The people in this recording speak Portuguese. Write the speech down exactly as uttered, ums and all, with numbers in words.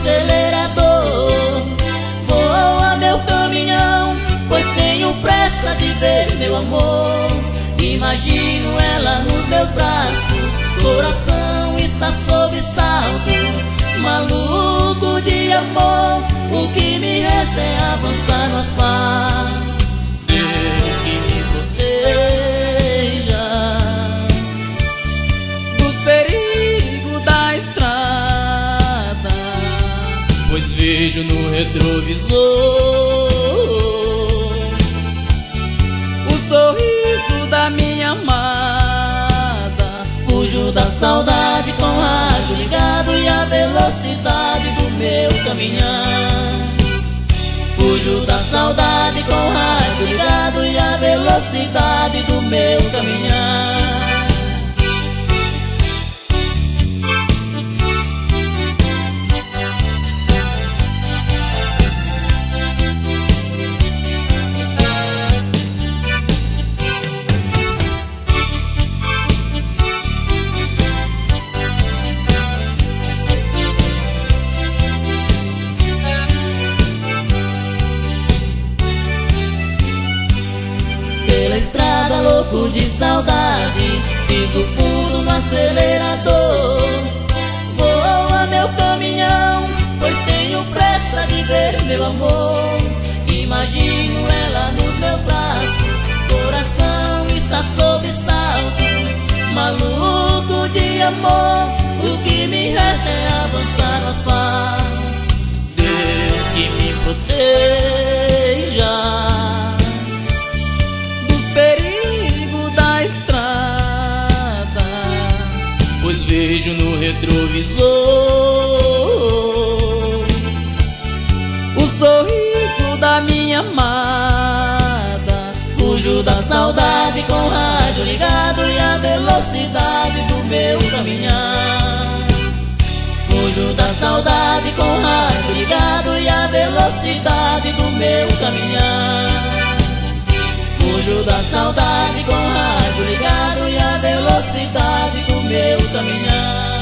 acelerador. Voa meu caminhão, pois tenho pressa de ver meu amor. Imagino ela nos meus braços, coração está sob salto. Maluco de amor, o que me resta é avançar no asfalto. Deus que me proteja dos perigos da estrada, pois vejo no retrovisor o sorriso da minha amada. Fujo da saudade com o rádio ligado e a velocidade do meu caminhar. Fujo da saudade com o rádio ligado e a velocidade do meu caminhar. Pela estrada louco de saudade, piso fundo no acelerador. Voa meu caminhão, pois tenho pressa de ver meu amor. Imagino ela nos meus braços, coração está sob saltos. Maluco de amor, o que me resta é avançar no asfalto. Deus que me proteja perigo da estrada, pois vejo no retrovisor o sorriso da minha amada. Fujo da saudade com o rádio ligado e a velocidade do meu caminhar. Fujo da saudade com o rádio ligado e a velocidade do meu caminhar. Fujo da saudade com o rádio ligado e a velocidade do meu caminhar.